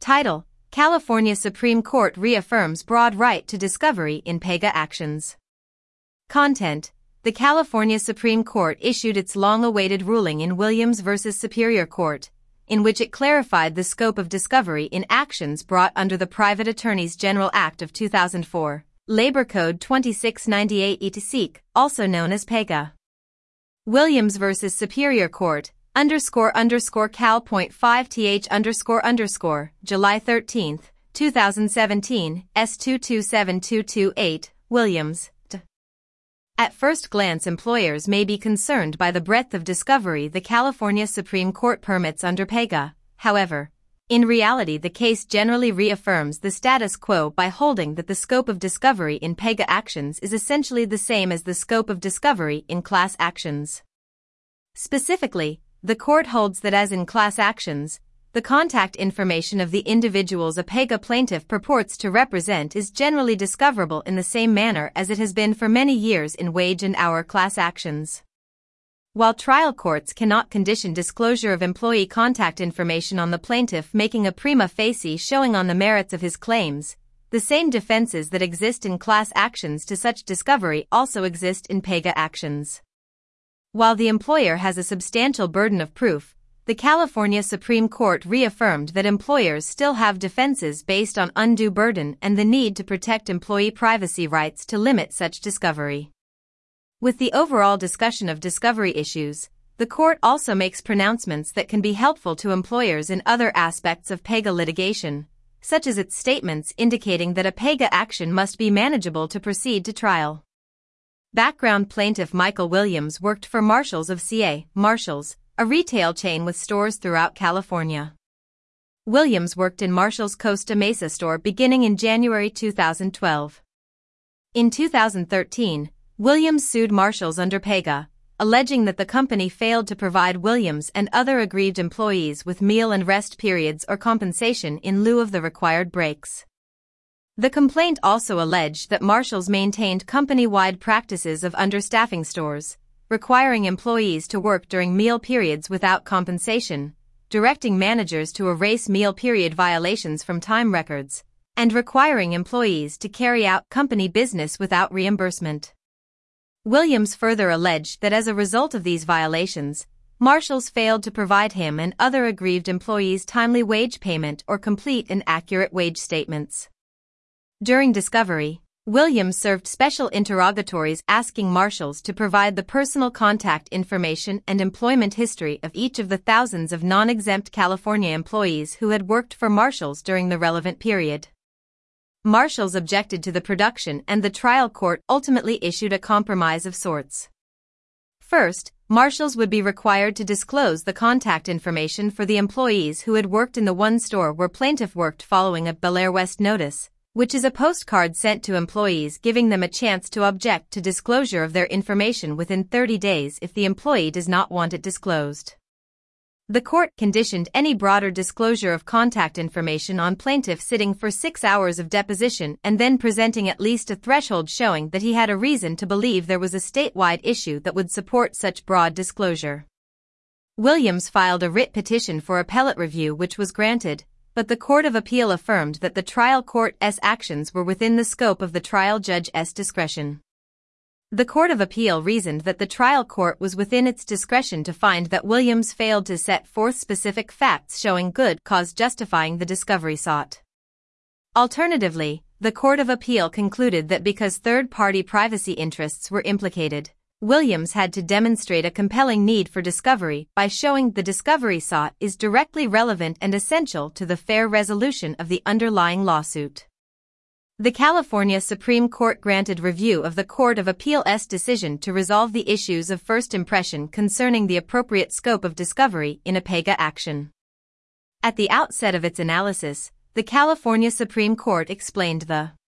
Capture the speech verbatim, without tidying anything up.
Title: California Supreme Court reaffirms broad right to discovery in PAGA actions. Content: The California Supreme Court issued its long-awaited ruling in Williams versus Superior Court, in which it clarified the scope of discovery in actions brought under the Private Attorneys General Act of two thousand four, Labor Code twenty-six ninety-eight E T S, also known as PAGA. Williams versus Superior Court, underscore underscore cal point five th underscore underscore, July thirteenth, two thousand seventeen, S two two seven two two eight, Williams. D. At first glance, employers may be concerned by the breadth of discovery the California Supreme Court permits under PAGA. However, in reality, the case generally reaffirms the status quo by holding that the scope of discovery in PAGA actions is essentially the same as the scope of discovery in class actions. Specifically, the court holds that as in class actions, the contact information of the individuals a PAGA plaintiff purports to represent is generally discoverable in the same manner as it has been for many years in wage and hour class actions. While trial courts cannot condition disclosure of employee contact information on the plaintiff making a prima facie showing on the merits of his claims, the same defenses that exist in class actions to such discovery also exist in PAGA actions. While the employer has a substantial burden of proof, the California Supreme Court reaffirmed that employers still have defenses based on undue burden and the need to protect employee privacy rights to limit such discovery. With the overall discussion of discovery issues, the court also makes pronouncements that can be helpful to employers in other aspects of PAGA litigation, such as its statements indicating that a PAGA action must be manageable to proceed to trial. Background: plaintiff Michael Williams worked for Marshalls of C A, Marshalls, a retail chain with stores throughout California. Williams worked in Marshalls' Costa Mesa store beginning in January two thousand twelve. In two thousand thirteen, Williams sued Marshalls under PAGA, alleging that the company failed to provide Williams and other aggrieved employees with meal and rest periods or compensation in lieu of the required breaks. The complaint also alleged that Marshalls maintained company-wide practices of understaffing stores, requiring employees to work during meal periods without compensation, directing managers to erase meal period violations from time records, and requiring employees to carry out company business without reimbursement. Williams further alleged that as a result of these violations, Marshalls failed to provide him and other aggrieved employees timely wage payment or complete and accurate wage statements. During discovery, Williams served special interrogatories asking Marshalls to provide the personal contact information and employment history of each of the thousands of non-exempt California employees who had worked for Marshalls during the relevant period. Marshalls objected to the production and the trial court ultimately issued a compromise of sorts. First, Marshalls would be required to disclose the contact information for the employees who had worked in the one store where plaintiff worked following a Belair West notice, which is a postcard sent to employees giving them a chance to object to disclosure of their information within thirty days if the employee does not want it disclosed. The court conditioned any broader disclosure of contact information on plaintiff sitting for six hours of deposition and then presenting at least a threshold showing that he had a reason to believe there was a statewide issue that would support such broad disclosure. Williams filed a writ petition for appellate review which was granted, but the Court of Appeal affirmed that the trial court's actions were within the scope of the trial judge's discretion. The Court of Appeal reasoned that the trial court was within its discretion to find that Williams failed to set forth specific facts showing good cause justifying the discovery sought. Alternatively, the Court of Appeal concluded that because third-party privacy interests were implicated, Williams had to demonstrate a compelling need for discovery by showing the discovery sought is directly relevant and essential to the fair resolution of the underlying lawsuit. The California Supreme Court granted review of the Court of Appeal's decision to resolve the issues of first impression concerning the appropriate scope of discovery in a PAGA action. At the outset of its analysis, the California Supreme Court explained the